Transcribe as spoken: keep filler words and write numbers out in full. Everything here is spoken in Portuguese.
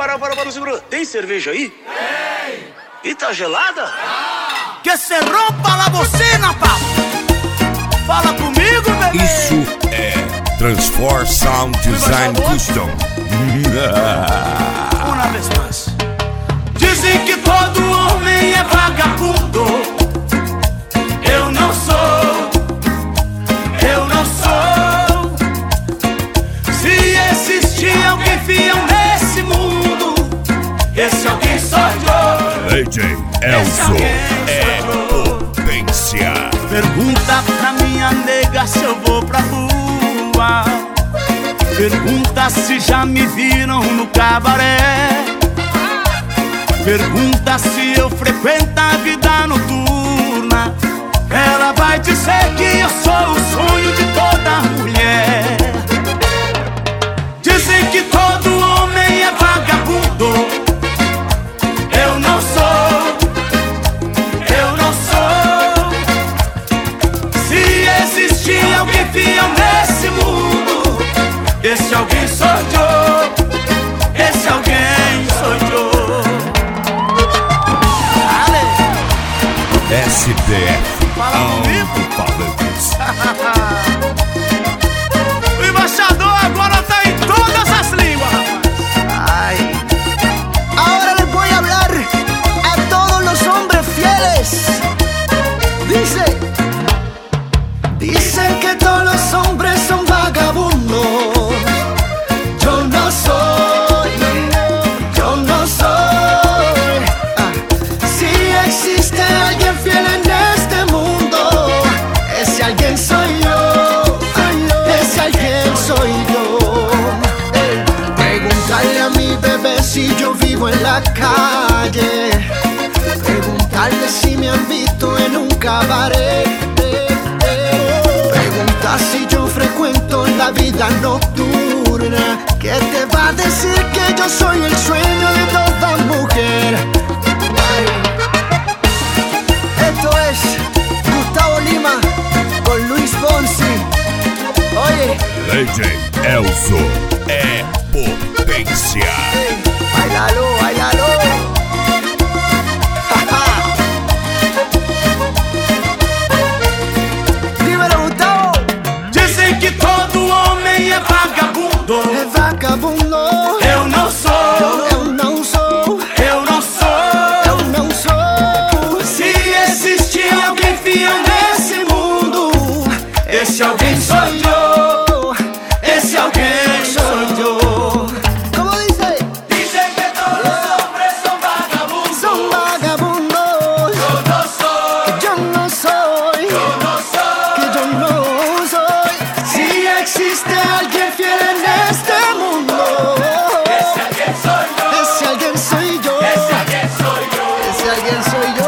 para, para, para, segura. Tem cerveja aí? Tem. E tá gelada? Ah. Que se rompa la bocina, papo. Fala comigo, bebê. Isso é Transform Sound Design Custom. Uma vez mais. Dizem que todo homem é vagabundo. Eu não sou. Eu não sou. Se existir alguém fiel nesse mundo, esse alguém sou eu. A J Elzo é potência. Pergunta pra minha nega se eu vou pra rua. Pergunta se já me viram no cabaré. Pergunta se eu frequento a vida noturna. Ela vai dizer que eu sou o sonho de toda mulher. Dizem que todo homem é vagabundo. Eu não sou. Eu não sou. Se existir alguém fiel nesse mundo, esse alguém sou eu. Esse alguém sou eu. S D F. Fala comigo. Alto-falantes. O embaixador agora tá em todas as línguas, rapaz. Ay. Ahora les voy a hablar a todos los hombres fieles. Dice, dicen que todos los hombres son vagabundos. Yo no soy, yo no soy. Ah. Si existe alguien fiel en este mundo, ese alguien soy yo. Ese alguien soy yo. Ey. Preguntarle a mi bebé si yo vivo en la calle. Preguntarle si me han visto en un cabaret. Preguntar si yo frecuento la vida nocturna. ¿Qué te va a decir que yo soy el sueño de toda mujer? Ay. Esto es Gustavo Lima con Luis Fonsi. Oye, A J Elzo é potência. hey, bailalo, bailalo. Dímelo, Gustavo. Dizem que todo homem é vagabundo. É vagabundo. Eu não sou. Eu não sou. Eu não sou. Eu não sou. Se existir alguém fiel nesse mundo, esse alguém sou eu. Esse alguém sou eu. ¿Cómo dice? Dizem que todos os hombres são vagabundos. Son vagabundos. Eu não sou. Que yo no soy. Eu não sou. Que yo no soy. Si existe alguien fiel en este mundo, Esse alguém sou eu. ese alguien soy yo. Esse alguém sou eu. Ese alguien soy yo.